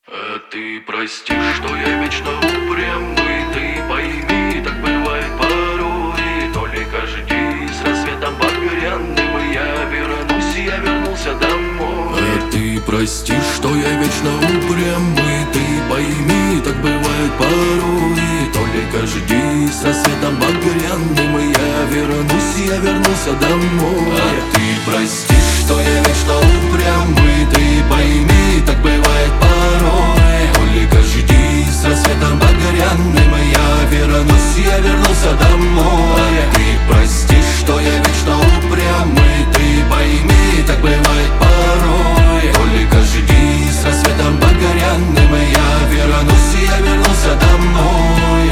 Ты прости, что я вечно упрямый, ты пойми, так бывает порой. Только жди, с рассветом багряным я вернулся домой. Ты прости, что я вечно упрямый, ты пойми, так бывает порой. Только жди, с рассветом багряным я вернулся домой. Ты прости, что я вечно упрямый, ты пойми, так бывает порой. Только жди, с рассветом багряным я вернулся домой. Ты прости, что я вечно упрямый, ты пойми, так бывает порой. Только жди, с рассветом багряным я вернулся домой.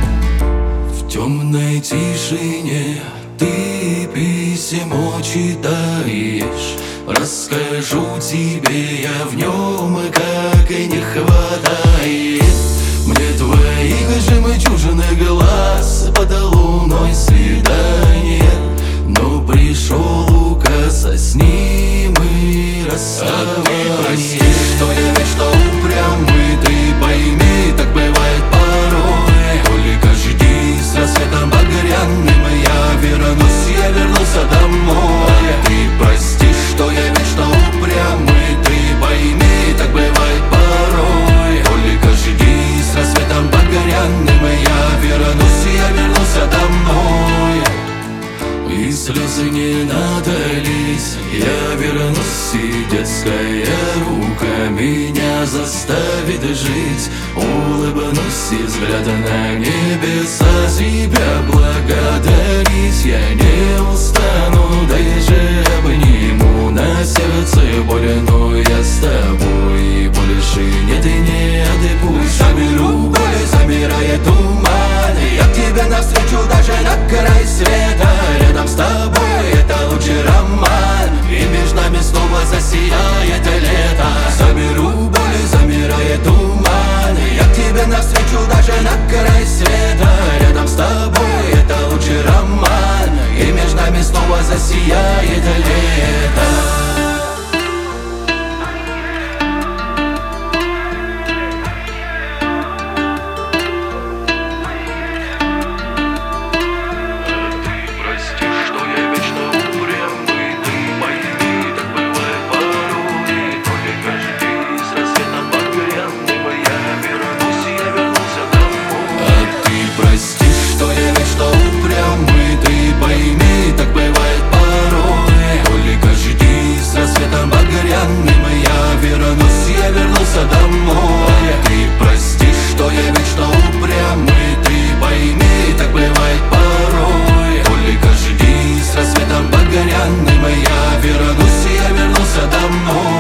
В темной тишине ты письмо читаешь, расскажу тебе я в нем, как и не хватает мне твоих жемчужных глаз под луной свидание. Но пришел указ, а с ним и расставание. Прости, что я вечно упрямый, ты пойми, так бывает порой. Только жди, с рассветом багряным я вернулся домой. Ты прости, что я вечно упрямый, ты пойми, так бывает порой. Только жди, с рассветом багряным я вернулся домой. И слезы не надались, я вернусь, и детская рука меня заставит жить. Улыбнусь, и взгляд на небеса тебя благодарить. Я не устану, даже обниму, на сердце боль, но я с тобой больше нет и не отпущу. Заберу боль, замирает туман, я к тебе навстречу даже на край света. Рядом с тобой это лучший роман, и между нами снова засияет лето. Заберу боль, замирает туман, я к тебе навстречу даже на край света. Рядом с тобой это лучший роман, и между нами снова засияет лето. Я вернулся домой. Ты прости, что я вечно упрямый, ты пойми, так бывает порой. Только жди, с рассветом багряным я вернулся домой.